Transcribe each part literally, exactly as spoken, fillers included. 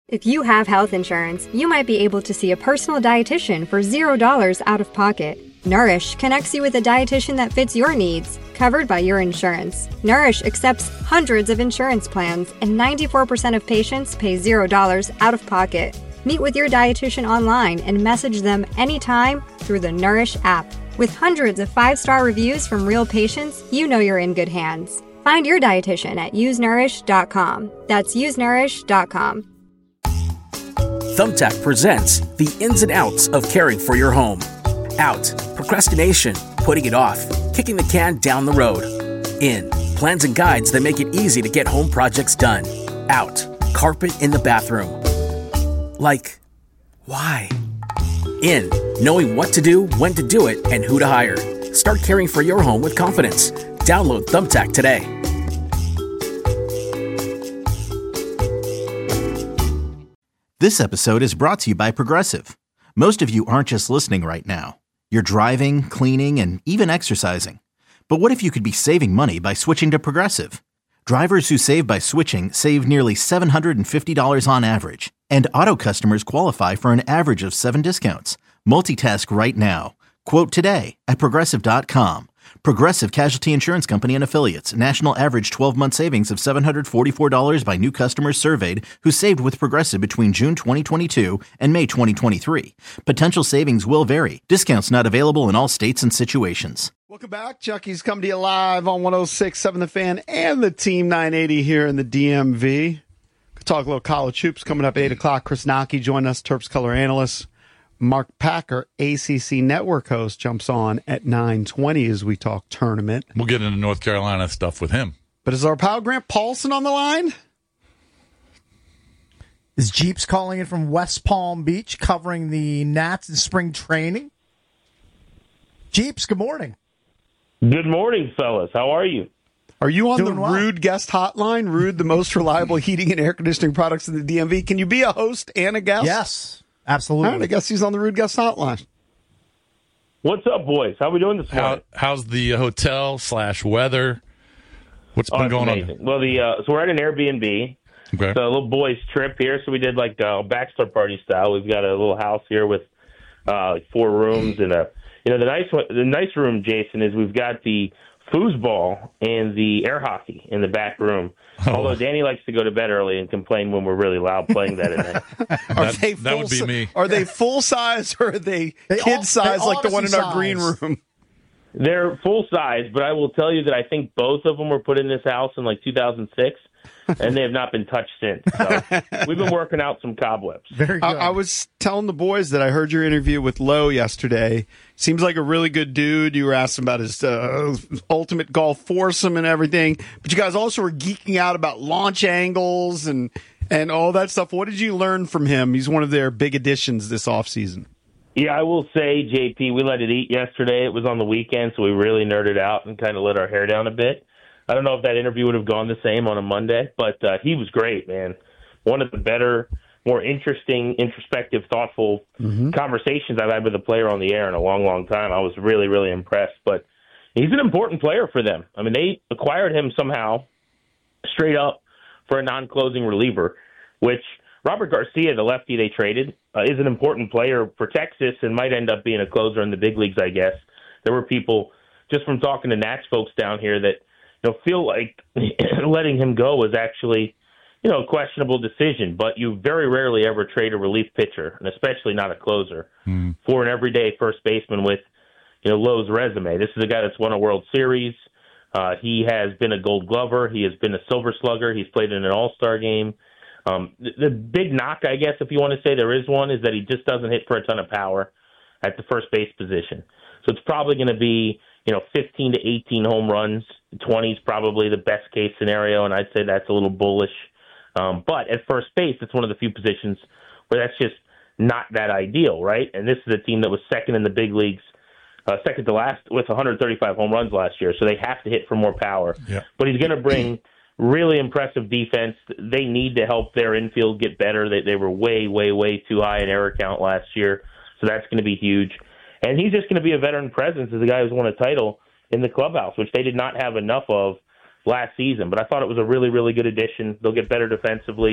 If you have health insurance, you might be able to see a personal dietitian for zero dollars out of pocket. Nourish connects you with a dietitian that fits your needs, covered by your insurance. Nourish accepts hundreds of insurance plans, and ninety-four percent of patients pay zero dollars out of pocket. Meet with your dietitian online and message them anytime through the Nourish app. With hundreds of five-star reviews from real patients, you know you're in good hands. Find your dietitian at use nourish dot com. That's use nourish dot com. Thumbtack presents the ins and outs of caring for your home. Out, procrastination, putting it off, kicking the can down the road. In, plans and guides that make it easy to get home projects done. Out, carpet in the bathroom. Like, why? In, knowing what to do, when to do it, and who to hire. Start caring for your home with confidence. Download Thumbtack today. This episode is brought to you by Progressive. Most of you aren't just listening right now. You're driving, cleaning, and even exercising. But what if you could be saving money by switching to Progressive? Drivers who save by switching save nearly seven hundred fifty dollars on average. And auto customers qualify for an average of seven discounts. Multitask right now. Quote today at progressive dot com. Progressive Casualty Insurance Company and Affiliates. National average twelve-month savings of seven hundred forty-four dollars by new customers surveyed who saved with Progressive between June twenty twenty-two and May twenty twenty-three. Potential savings will vary. Discounts not available in all states and situations. Welcome back. Chucky's coming to you live on one oh six point seven The Fan and the Team nine eighty here in the D M V. Could talk a little college hoops coming up at eight o'clock. Chris Naki joined us, Terps color analyst. Mark Packer, A C C Network host, jumps on at nine twenty as we talk tournament. We'll get into North Carolina stuff with him. But is our pal Grant Paulson on the line? Is Jeeps calling in from West Palm Beach, covering the Nats in spring training? Jeeps, good morning. Good morning, fellas. How are you? Are you on Doing the well. Rude guest hotline? Rude, the most reliable heating and air conditioning products in the D M V. Can you be a host and a guest? Yes, absolutely. All right, I guess he's on the Rude guest hotline. What's up, boys? How we doing this How, morning? how's the hotel slash weather? What's Oh, been it's going amazing. on? Well, the uh, so we're at an Airbnb. Okay. It's a little boys' trip here, so we did like uh, bachelor party style. We've got a little house here with uh, like four rooms and a. You know, the nice one, the nice room, Jason, is we've got the foosball and the air hockey in the back room. Oh. Although Danny likes to go to bed early and complain when we're really loud playing that in there. Are That- they that full would be si- me. Are they full size or are they, They kid all- size they like the one in our obviously green size. room? They're full size, but I will tell you that I think both of them were put in this house in like two thousand six, and they have not been touched since. So we've been working out some cobwebs. Very good. I, I was telling the boys that I heard your interview with Lowe yesterday. Seems like a really good dude. You were asking about his uh, ultimate golf foursome and everything, but you guys also were geeking out about launch angles and and all that stuff. What did you learn from him? He's one of their big additions this offseason. Yeah, I will say, J P, we let it eat yesterday. It was on the weekend, so we really nerded out and kind of let our hair down a bit. I don't know if that interview would have gone the same on a Monday, but uh, he was great, man. One of the better, more interesting, introspective, thoughtful mm-hmm. conversations I've had with a player on the air in a long, long time. I was really, really impressed. But he's an important player for them. I mean, they acquired him somehow straight up for a non-closing reliever, which Robert Garcia, the lefty they traded, uh, is an important player for Texas and might end up being a closer in the big leagues, I guess. There were people, just from talking to Nats folks down here, that you know feel like letting him go was actually you know, a questionable decision, but you very rarely ever trade a relief pitcher, and especially not a closer, mm. for an everyday first baseman with, you know, Lowe's resume. This is a guy that's won a World Series. Uh, he has been a Gold Glover. He has been a Silver Slugger. He's played in an All-Star game. Um, the, the big knock, I guess, if you want to say there is one, is that he just doesn't hit for a ton of power at the first base position. So it's probably going to be, you know, fifteen to eighteen home runs. twenty is probably the best case scenario, and I'd say that's a little bullish. Um, but at first base, it's one of the few positions where that's just not that ideal, right? And this is a team that was second in the big leagues, uh, second to last with one hundred thirty-five home runs last year, so they have to hit for more power. Yeah. But he's going to bring really impressive defense. They need to help their infield get better. They, they were way, way, way too high in error count last year, so that's going to be huge. And he's just going to be a veteran presence as a guy who's won a title in the clubhouse, which they did not have enough of last season. But I thought it was a really, really good addition. They'll get better defensively,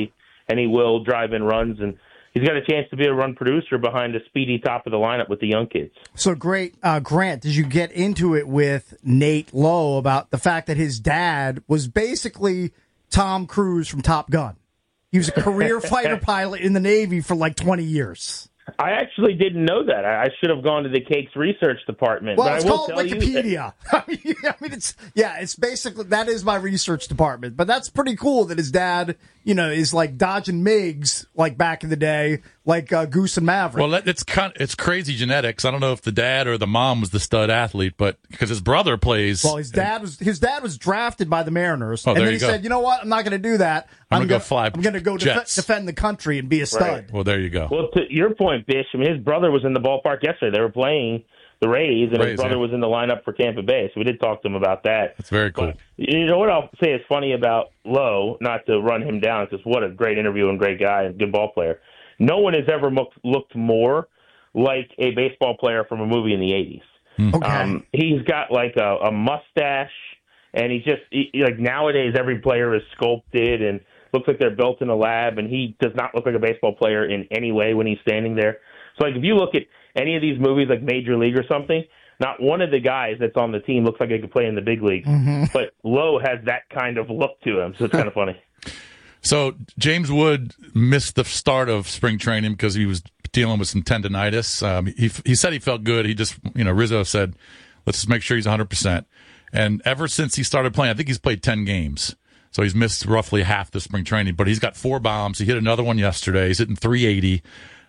and he will drive in runs, and he's got a chance to be a run producer behind a speedy top of the lineup with the young kids. So great. Uh, Grant, did you get into it with Nate Lowe about the fact that his dad was basically Tom Cruise from Top Gun? He was a career fighter pilot in the Navy for like twenty years. I actually didn't know that. I, I should have gone to the Cakes research department. Well, but it's I will called tell Wikipedia. I mean, I mean, it's yeah, it's basically that is my research department. But that's pretty cool that his dad, you know, is like dodging MiGs like back in the day, like uh, Goose and Maverick. Well, it's kind it's crazy genetics. I don't know if the dad or the mom was the stud athlete, but because his brother plays. Well, his dad was his dad was drafted by the Mariners, oh, and then he you go. said, "You know what? I'm not going to do that. I'm, I'm going to go fly. I'm going to go def- defend the country and be a stud." Right. Well, there you go. Well, to your point, Bish, I mean, his brother was in the ballpark yesterday. They were playing the Rays, and Rays, his brother yeah. was in the lineup for Tampa Bay. So we did talk to him about that. That's very cool. But you know what I'll say is funny about Lowe, not to run him down, because what a great interview and great guy and good ball player. No one has ever looked, looked more like a baseball player from a movie in the eighties. Okay. Um, he's got like a, a mustache, and he's just he, like nowadays every player is sculpted and looks like they're built in a lab, and he does not look like a baseball player in any way when he's standing there. So like if you look at any of these movies like Major League or something, not one of the guys that's on the team looks like they could play in the big league. Mm-hmm. But Lowe has that kind of look to him, so it's kind of funny. So James Wood missed the start of spring training because he was dealing with some tendonitis. Um, he he said he felt good. He just, you know, Rizzo said, let's just make sure he's one hundred percent. And ever since he started playing, I think he's played ten games. So he's missed roughly half the spring training, but he's got four bombs. He hit another one yesterday. He's hitting three eighty.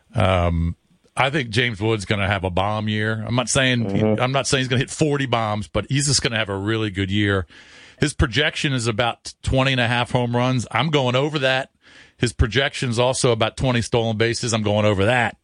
Um, I think James Wood's going to have a bomb year. I'm not saying mm-hmm. I'm not saying he's going to hit forty bombs, but he's just going to have a really good year. His projection is about twenty and a half home runs. I'm going over that. His projection is also about twenty stolen bases. I'm going over that.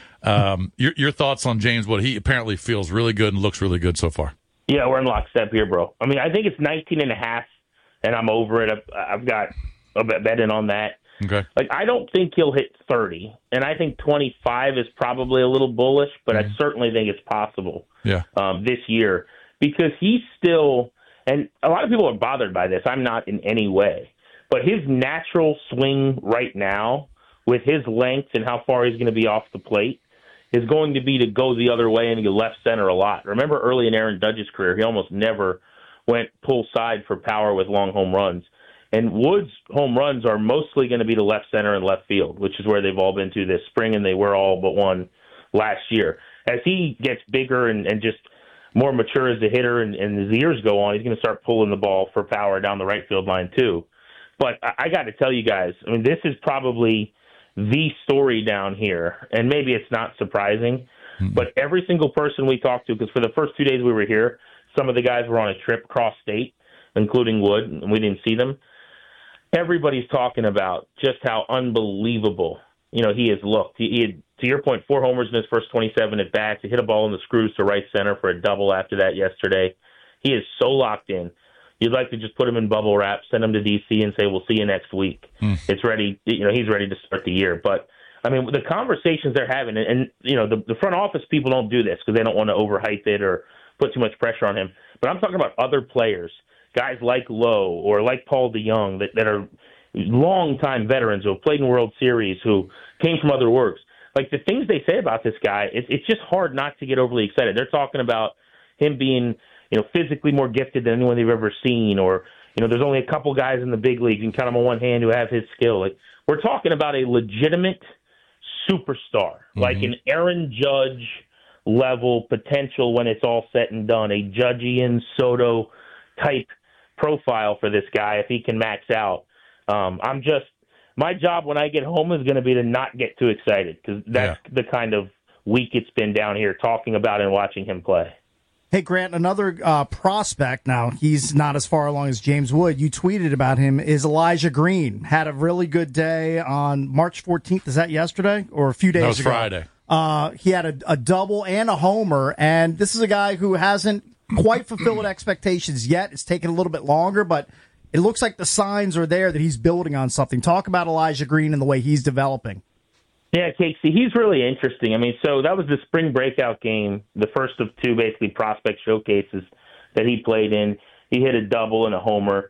Um, your, your thoughts on James Wood? He apparently feels really good and looks really good so far. Yeah, we're in lockstep here, bro. I mean, I think it's nineteen and a half, and I'm over it. I've, I've got a bet in on that. Okay. Like, I don't think he'll hit thirty, and I think twenty-five is probably a little bullish, but mm-hmm. I certainly think it's possible yeah. um, this year because he's still – and a lot of people are bothered by this. I'm not in any way. But his natural swing right now with his length and how far he's going to be off the plate is going to be to go the other way and get left center a lot. Remember early in Aaron Judge's career, he almost never went pull side for power with long home runs. And Wood's home runs are mostly going to be to left center and left field, which is where they've all been to this spring, and they were all but one last year. As he gets bigger and, and just more mature as a hitter and, and as years go on, he's going to start pulling the ball for power down the right field line too. But I, I got to tell you guys, I mean, this is probably the story down here, and maybe it's not surprising, mm-hmm. but every single person we talked to, because for the first two days we were here, some of the guys were on a trip cross state, including Wood, and we didn't see them. Everybody's talking about just how unbelievable, you know, he has looked. He, he had, to your point, four homers in his first twenty-seven at bats. He hit a ball in the screws to right center for a double after that yesterday. He is so locked in. You'd like to just put him in bubble wrap, send him to D C, and say, we'll see you next week. Mm. It's ready. You know, he's ready to start the year. But, I mean, the conversations they're having, and, and you know, the, the front office people don't do this because they don't want to overhype it or put too much pressure on him. But I'm talking about other players, guys like Lowe or like Paul DeYoung that, that are longtime veterans who have played in World Series, who came from other works. Like, the things they say about this guy, it, it's just hard not to get overly excited. They're talking about him being, you know, physically more gifted than anyone they've ever seen, or, you know, there's only a couple guys in the big leagues, you can count them on one hand, who have his skill. Like, we're talking about a legitimate superstar, mm-hmm. like an Aaron Judge level potential when it's all said and done, a Judgian Soto type profile for this guy if he can max out. Um, I'm just, my job when I get home is going to be to not get too excited, because that's yeah. the kind of week it's been down here talking about and watching him play. Hey, Grant, another uh, prospect, now he's not as far along as James Wood, you tweeted about him, is Elijah Green. Had a really good day on March fourteenth. Is that yesterday or a few days ago? That was ago? Friday. Uh, he had a, a double and a homer, and this is a guy who hasn't quite fulfilled expectations yet. It's taken a little bit longer, but it looks like the signs are there that he's building on something. Talk about Elijah Green and the way he's developing. Yeah, Casey, he's really interesting. I mean, so that was the spring breakout game, the first of two basically prospect showcases that he played in. He hit a double and a homer.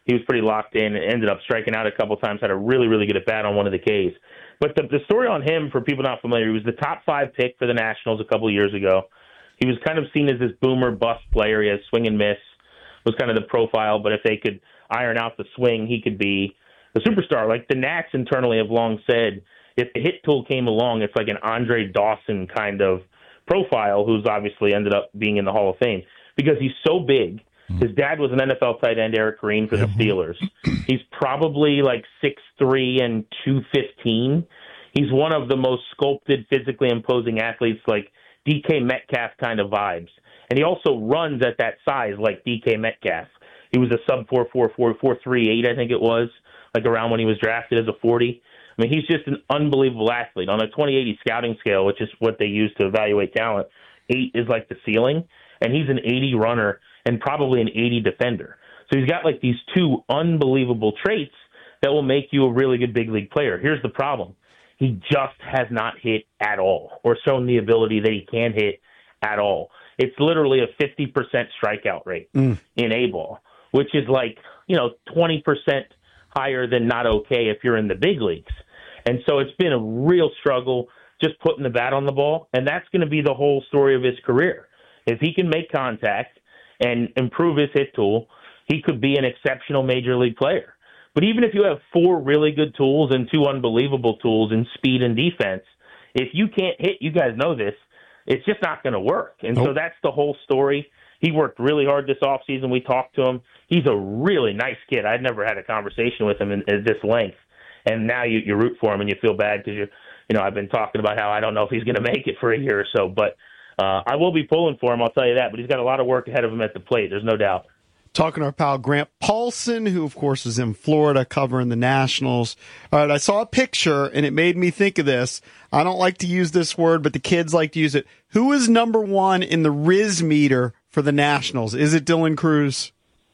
he was pretty locked in and ended up striking out a couple times, had a really, really good at-bat on one of the Ks. But the, the story on him, for people not familiar, he was the top five pick for the Nationals a couple of years ago. He was kind of seen as this boomer bust player. He has swing and miss, was kind of the profile, but if they could iron out the swing, he could be the superstar. Like the Nats internally have long said, if the hit tool came along, it's like an Andre Dawson kind of profile, who's obviously ended up being in the Hall of Fame because he's so big. His dad was an N F L tight end, Eric Green, for the Steelers. He's probably like six three and two fifteen. He's one of the most sculpted, physically imposing athletes, like D K Metcalf kind of vibes. And he also runs at that size like D K Metcalf. He was a sub four four four, four three eight, I think it was, like around when he was drafted as a forty. I mean, he's just an unbelievable athlete. On a twenty eighty scouting scale, which is what they use to evaluate talent, eight is like the ceiling. And he's an eighty runner and probably an eighty defender. So he's got like these two unbelievable traits that will make you a really good big league player. Here's the problem. He just has not hit at all or shown the ability that he can hit at all. It's literally a fifty percent strikeout rate mm. in A-ball, which is like, you know, twenty percent higher than not okay if you're in the big leagues. And so it's been a real struggle just putting the bat on the ball, and that's going to be the whole story of his career. If he can make contact and improve his hit tool, he could be an exceptional major league player. But even if you have four really good tools and two unbelievable tools in speed and defense, if you can't hit, you guys know this, it's just not going to work. And nope. So that's the whole story. He worked really hard this offseason. We talked to him. He's a really nice kid. I'd never had a conversation with him in, at this length. And now you, you root for him and you feel bad because, you you know, I've been talking about how I don't know if he's going to make it for a year or so. But uh, I will be pulling for him, I'll tell you that. But he's got a lot of work ahead of him at the plate. There's no doubt. Talking to our pal Grant Paulson, who, of course, is in Florida covering the Nationals. All right, I saw a picture, and it made me think of this. I don't like to use this word, but the kids like to use it. Who is number one in the Riz meter for the Nationals? Is it Dylan Cruz?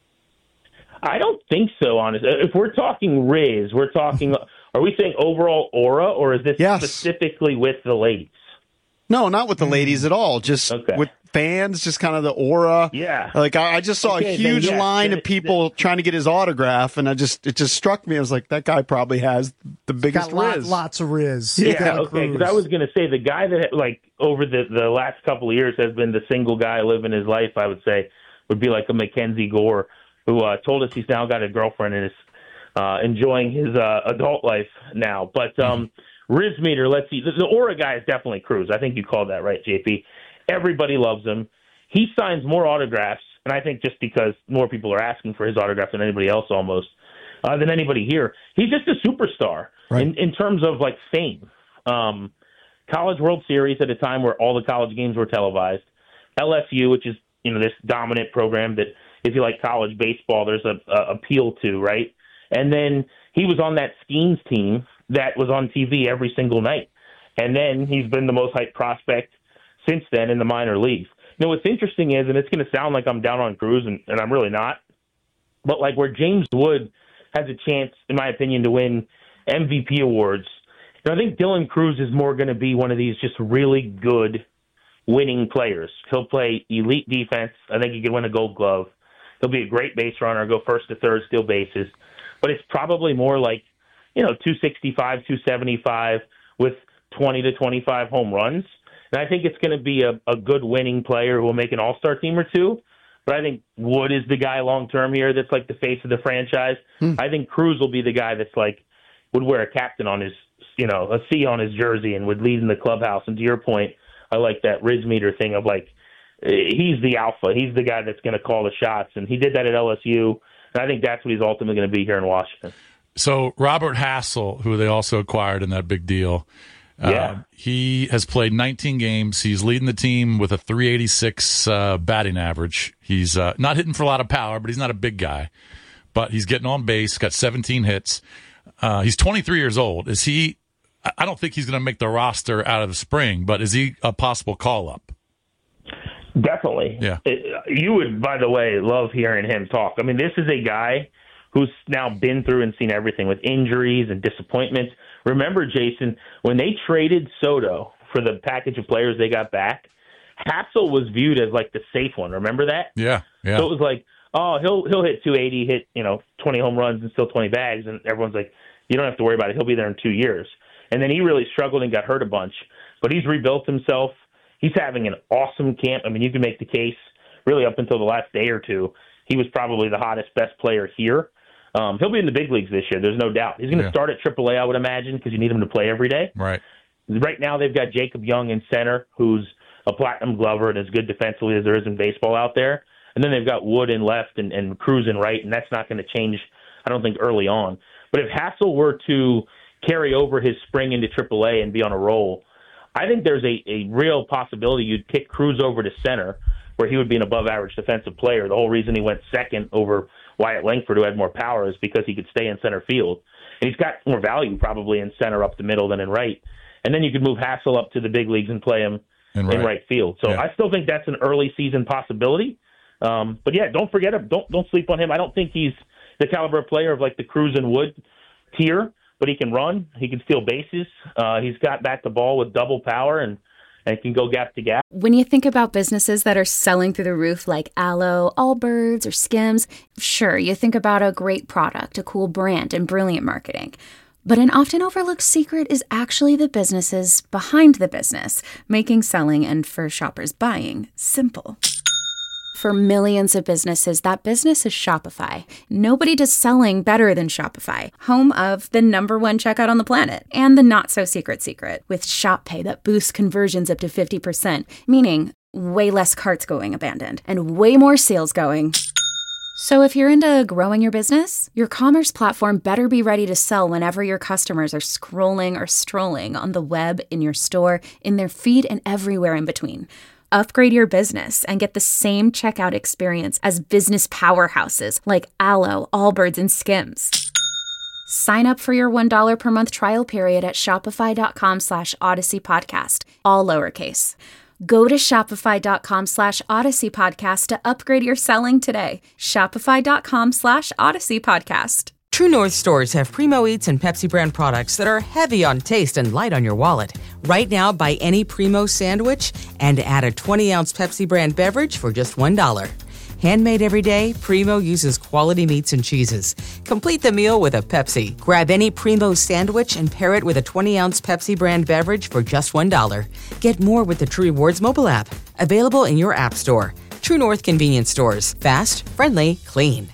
I don't think so, honestly. If we're talking Riz, we're talking, are we saying overall aura, or is this yes. specifically with the ladies? No, not with the ladies at all. Just okay. with fans, just kind of the aura. Yeah. Like I, I just saw okay, a huge then, yeah. line then, of people then, trying to get his autograph, and I just it just struck me. I was like, that guy probably has the biggest got Riz. Lot, lots of Riz. Yeah, yeah okay. Because I was going to say the guy that like over the the last couple of years has been the single guy living his life. I would say would be like a Mackenzie Gore, who uh, told us he's now got a girlfriend and is uh, enjoying his uh, adult life now. But um, Riz meter, let's see. The, the aura guy is definitely Cruz. I think you called that right, J P. Everybody loves him. He signs more autographs, and I think just because more people are asking for his autograph than anybody else almost, uh, than anybody here. He's just a superstar right. in, in terms of, like, fame. Um, College World Series at a time where all the college games were televised. L S U, which is, you know, this dominant program that if you like college baseball, there's a, a appeal to, right? And then he was on that Skeens team that was on T V every single night. And then he's been the most hyped prospect since then in the minor leagues. You know, what's interesting is, and it's going to sound like I'm down on Cruz, and, and I'm really not, but like where James Wood has a chance, in my opinion, to win M V P awards, you know, I think Dylan Cruz is more going to be one of these just really good winning players. He'll play elite defense. I think he could win a Gold Glove. He'll be a great base runner, go first to third, steal bases. But it's probably more like, you know, two sixty-five, two seventy-five with twenty to twenty-five home runs. And I think it's going to be a, a good winning player who will make an all-star team or two. But I think Wood is the guy long-term here that's like the face of the franchise. Hmm. I think Cruz will be the guy that's like, would wear a captain on his, you know, a C on his jersey and would lead in the clubhouse. And to your point, I like that Riz meter thing of like, he's the alpha. He's the guy that's going to call the shots. And he did that at L S U. And I think that's what he's ultimately going to be here in Washington. So Robert Hassel, who they also acquired in that big deal, yeah. uh, he has played nineteen games. He's leading the team with a three eighty-six uh, batting average. He's uh, not hitting for a lot of power, but he's not a big guy. But he's getting on base, got seventeen hits. Uh, he's twenty-three years old. Is he – I don't think he's going to make the roster out of the spring, but is he a possible call-up? Definitely. Yeah. It, you would, by the way, love hearing him talk. I mean, this is a guy who's now been through and seen everything with injuries and disappointments. Remember, Jason, when they traded Soto for the package of players they got back, Hassel was viewed as like the safe one. Remember that? Yeah. yeah. So it was like, oh, he'll he'll hit two eighty, hit, you know, twenty home runs and still twenty bags, and everyone's like, you don't have to worry about it. He'll be there in two years. And then he really struggled and got hurt a bunch, but he's rebuilt himself. He's having an awesome camp. I mean, you can make the case really up until the last day or two. He was probably the hottest, best player here. Um, he'll be in the big leagues this year. There's no doubt. He's going to yeah. start at triple A, I would imagine, because you need him to play every day. Right. Right now, they've got Jacob Young in center, who's a platinum glover and as good defensively as there is in baseball out there. And then they've got Wood in left and, and Cruz in right, and that's not going to change, I don't think, early on. But if Hassel were to carry over his spring into triple A and be on a roll, I think there's a, a real possibility you'd kick Cruz over to center, where he would be an above-average defensive player. The whole reason he went second over Wyatt Langford, who had more power, is because he could stay in center field. And he's got more value probably in center up the middle than in right. And then you could move Hassel up to the big leagues and play him in right, in right field. So yeah. I still think that's an early season possibility. Um, but yeah, don't forget him. Don't don't sleep on him. I don't think he's the caliber of player of like the Cruz and Wood tier, but he can run. He can steal bases. Uh, he's got back the ball with double power and, and can go gap to gap. When you think about businesses that are selling through the roof like Aloe, Allbirds, or Skims, sure, you think about a great product, a cool brand, and brilliant marketing. But an often overlooked secret is actually the businesses behind the business, making selling and for shoppers buying simple. For millions of businesses, that business is Shopify. Nobody does selling better than Shopify, home of the number one checkout on the planet and the not-so-secret secret with Shop Pay that boosts conversions up to fifty percent, meaning way less carts going abandoned and way more sales going. So if you're into growing your business, your commerce platform better be ready to sell whenever your customers are scrolling or strolling on the web, in your store, in their feed, and everywhere in between. Upgrade your business and get the same checkout experience as business powerhouses like Aloe, Allbirds, and Skims. Sign up for your one dollar per month trial period at shopify.com slash Odyssey Podcast, all lowercase. Go to shopify.com slash Odyssey Podcast to upgrade your selling today. Shopify.com slash Odyssey Podcast. True North stores have Primo Eats and Pepsi brand products that are heavy on taste and light on your wallet. Right now, buy any Primo sandwich and add a twenty ounce Pepsi brand beverage for just one dollar. Handmade every day, Primo uses quality meats and cheeses. Complete the meal with a Pepsi. Grab any Primo sandwich and pair it with a twenty ounce Pepsi brand beverage for just one dollar. Get more with the True Rewards mobile app. Available in your app store. True North convenience stores. Fast, friendly, clean.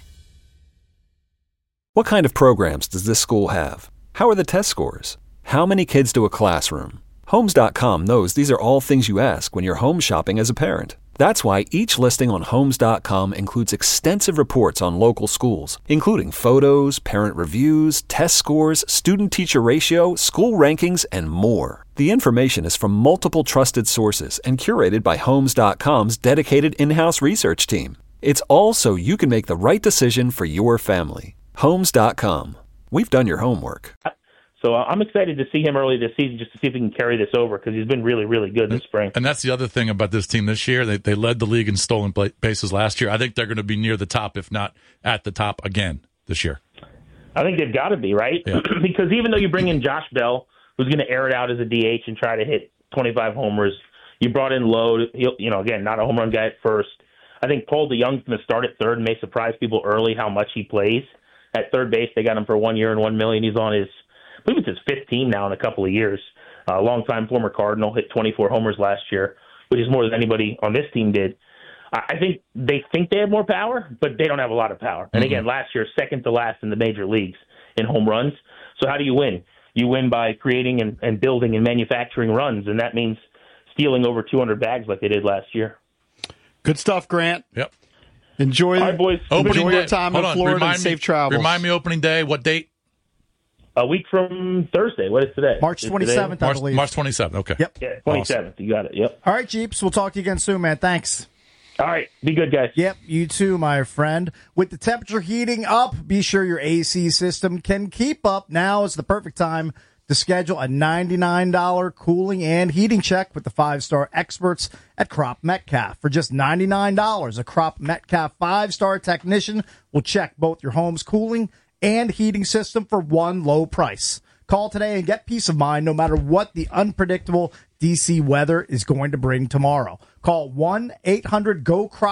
What kind of programs does this school have? How are the test scores? How many kids do a classroom? Homes dot com knows these are all things you ask when you're home shopping as a parent. That's why each listing on Homes dot com includes extensive reports on local schools, including photos, parent reviews, test scores, student-teacher ratio, school rankings, and more. The information is from multiple trusted sources and curated by Homes dot com's dedicated in-house research team. It's all so you can make the right decision for your family. Homes dot com. We've done your homework. So I'm excited to see him early this season just to see if he can carry this over because he's been really, really good this spring. And that's the other thing about this team this year. They they led the league in stolen bases last year. I think they're going to be near the top, if not at the top again this year. I think they've got to be, right? Yeah. Because even though you bring in Josh Bell, who's going to air it out as a D H and try to hit twenty-five homers, you brought in Lowe, he'll, you know, again, not a home run guy at first. I think Paul DeYoung's going to start at third and may surprise people early how much he plays. At third base, they got him for one year and one million. He's on his, I believe it's his fifth team now in a couple of years. A uh, longtime former Cardinal, hit twenty-four homers last year, which is more than anybody on this team did. I think they think they have more power, but they don't have a lot of power. And again, last year, second to last in the major leagues in home runs. So how do you win? You win by creating and, and building and manufacturing runs, and that means stealing over two hundred bags like they did last year. Good stuff, Grant. Yep. Enjoy, All right, boys. Opening enjoy day. your time Hold in on. Florida Remind and me, safe travels. Remind me opening day. What date? A week from Thursday. What is today? March twenty-seventh, I March, believe. March twenty-seventh. Okay. Yep. Yeah, twenty-seventh. Awesome. You got it. Yep. All right, Jeeps. We'll talk to you again soon, man. Thanks. All right. Be good, guys. Yep, you too, my friend. With the temperature heating up, be sure your A C system can keep up. Now is the perfect time to schedule a ninety-nine dollars cooling and heating check with the five-star experts at Crop Metcalf. For just ninety-nine dollars, a Crop Metcalf five-star technician will check both your home's cooling and heating system for one low price. Call today and get peace of mind no matter what the unpredictable D C weather is going to bring tomorrow. Call one eight hundred GO CROP,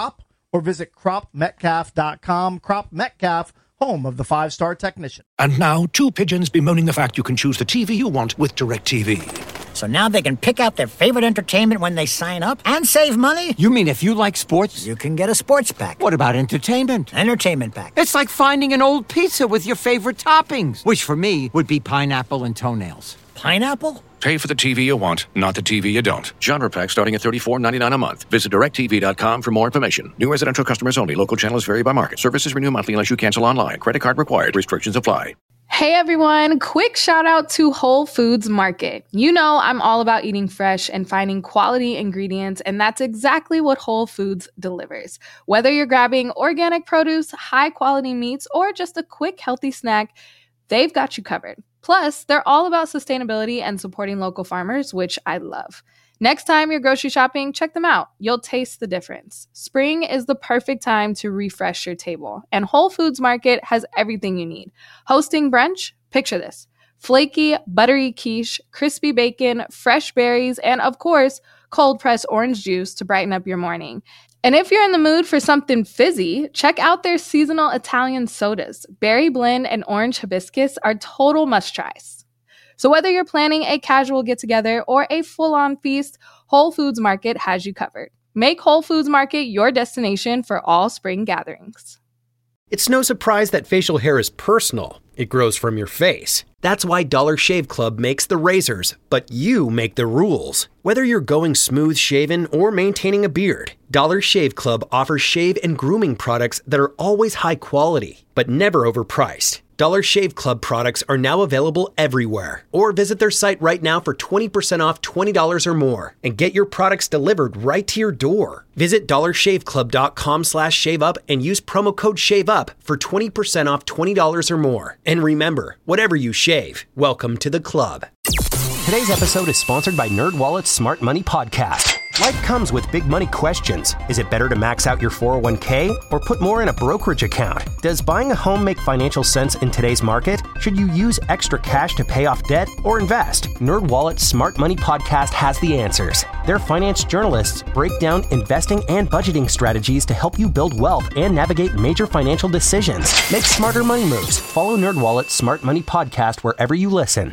or visit crop metcalf dot com. Crop Metcalf, home of the five-star technician. And now, two pigeons bemoaning the fact you can choose the T V you want with DirecTV. So now they can pick out their favorite entertainment when they sign up and save money? You mean if you like sports? You can get a sports pack. What about entertainment? Entertainment pack. It's like finding an old pizza with your favorite toppings, which for me would be pineapple and toenails. Pineapple? Pay for the T V you want, not the T V you don't. Genre pack starting at thirty-four ninety-nine a month. Visit direct T V dot com for more information. New residential customers only. Local channels vary by market. Services renew monthly unless you cancel online. Credit card required. Restrictions apply. Hey everyone, quick shout out to Whole Foods Market. You know I'm all about eating fresh and finding quality ingredients, and that's exactly what Whole Foods delivers. Whether you're grabbing organic produce, high quality meats, or just a quick healthy snack, they've got you covered. Plus, they're all about sustainability and supporting local farmers, which I love. Next time you're grocery shopping, check them out. You'll taste the difference. Spring is the perfect time to refresh your table, and Whole Foods Market has everything you need. Hosting brunch? Picture this. Flaky, buttery quiche, crispy bacon, fresh berries, and of course, cold-pressed orange juice to brighten up your morning. And if you're in the mood for something fizzy, check out their seasonal Italian sodas. Berry blend and orange hibiscus are total must-tries. So whether you're planning a casual get-together or a full-on feast, Whole Foods Market has you covered. Make Whole Foods Market your destination for all spring gatherings. It's no surprise that facial hair is personal. It grows from your face. That's why Dollar Shave Club makes the razors, but you make the rules. Whether you're going smooth shaven or maintaining a beard, Dollar Shave Club offers shave and grooming products that are always high quality, but never overpriced. Dollar Shave Club products are now available everywhere. Or visit their site right now for twenty percent off twenty dollars or more and get your products delivered right to your door. Visit dollar shave club dot com slash shave up and use promo code SHAVEUP for twenty percent off twenty dollars or more. And remember, whatever you shave, welcome to the club. Today's episode is sponsored by NerdWallet's Smart Money Podcast. Life comes with big money questions. Is it better to max out your four oh one k or put more in a brokerage account? Does buying a home make financial sense in today's market? Should you use extra cash to pay off debt or invest? NerdWallet's Smart Money Podcast has the answers. Their finance journalists break down investing and budgeting strategies to help you build wealth and navigate major financial decisions. Make smarter money moves. Follow NerdWallet's Smart Money Podcast wherever you listen.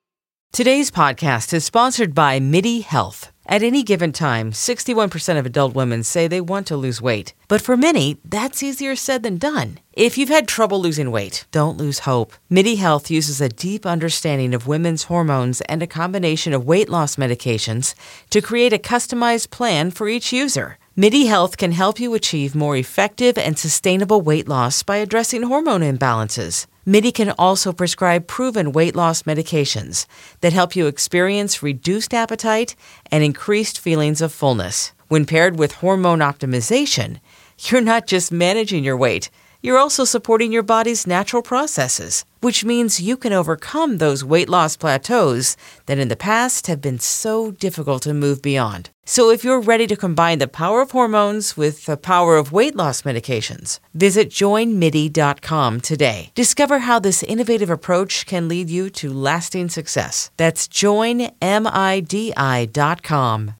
Today's podcast is sponsored by MIDI Health. At any given time, sixty-one percent of adult women say they want to lose weight. But for many, that's easier said than done. If you've had trouble losing weight, don't lose hope. MIDI Health uses a deep understanding of women's hormones and a combination of weight loss medications to create a customized plan for each user. MIDI Health can help you achieve more effective and sustainable weight loss by addressing hormone imbalances. MIDI can also prescribe proven weight loss medications that help you experience reduced appetite and increased feelings of fullness. When paired with hormone optimization, you're not just managing your weight, you're also supporting your body's natural processes, which means you can overcome those weight loss plateaus that in the past have been so difficult to move beyond. So if you're ready to combine the power of hormones with the power of weight loss medications, visit join midi dot com today. Discover how this innovative approach can lead you to lasting success. That's join midi dot com.